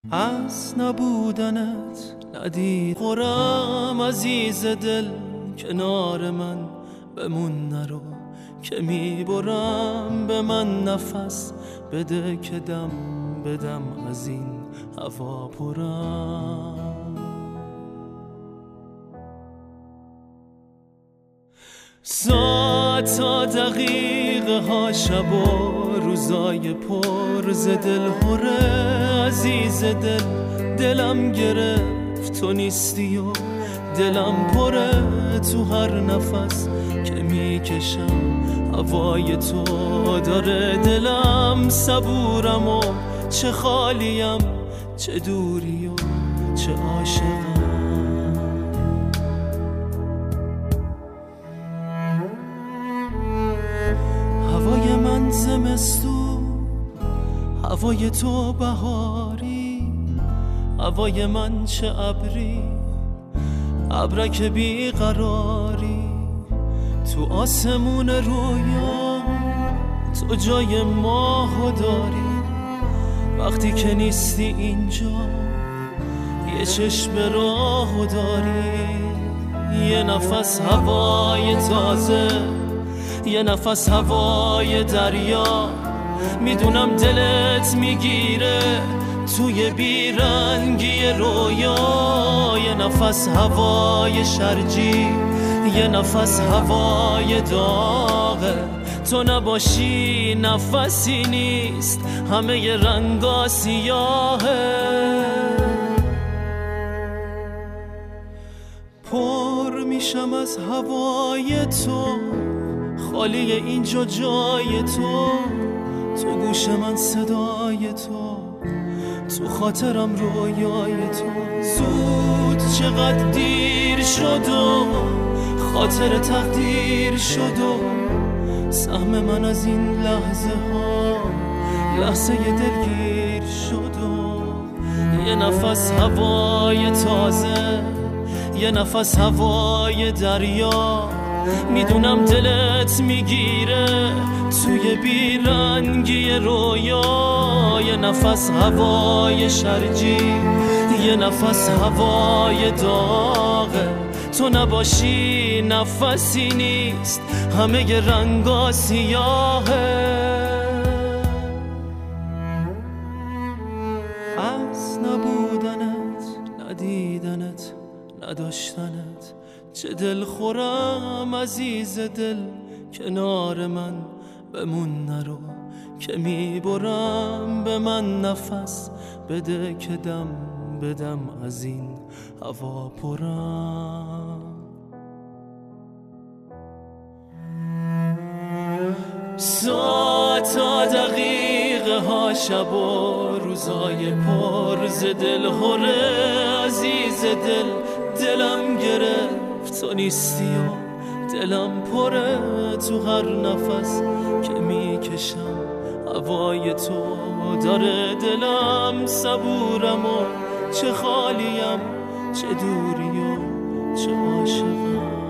از نبودنت ندید خورم عزیز دل، کنار من بمون نرو که میبرم. به من نفس بده که دم بدم از این هوا پرم. ساعت تا دقیقه ها شب و روزای پر ز دل هره. عزیز دل دلم گرفت تو نیستی و دلم پره. تو هر نفس که میکشم هوای تو داره. دلم صبورم و چه خالیم، چه دوری و چه عاشقم. هوای من زمستون، هوای تو بهاری. هوای من چه ابری، ابرک بیقراری. تو آسمون رویا تو جای ماهو داری. وقتی که نیستی اینجا یه چشم راهو داری. یه نفس هوای تازه، یه نفس هوای دریا. میدونم دلت میگیره توی بیرنگی رویا. یه نفس هوای شرجی، یه نفس هوای داغه. تو نباشی نفسی نیست، همه ی رنگا سیاهه. پر میشم از هوای تو، خالی اینجا جای تو. تو گوش من صدای تو، تو خاطرم رویای تو. زود چقدر دیر شد و خاطر تقدیر شد و سهم من از این لحظه ها لحظه دلگیر شد. و یه نفس هوای تازه، یه نفس هوای دریا. میدونم دلت میگیره توی بیرنگی رویا. یه نفس هوای شرجی، یه نفس هوای داغه. تو نباشی نفسی نیست، همه ی رنگا سیاهه. از نبودنت، ندیدنت، نداشتنت چه دل خورم. عزیز دل کنار من بمون نرو که میبرم. به من نفس بده که دم بدم از این هوا پرم. ساعت تا دقیقه ها شب و روزای پر ز دل هره. عزیز دل دلم گرفت تو نیستی و دلم پره. تو هر نفس که میکشم هوای تو داره. دلم صبورم و چه خالیم، چه دوری و چه عاشقم.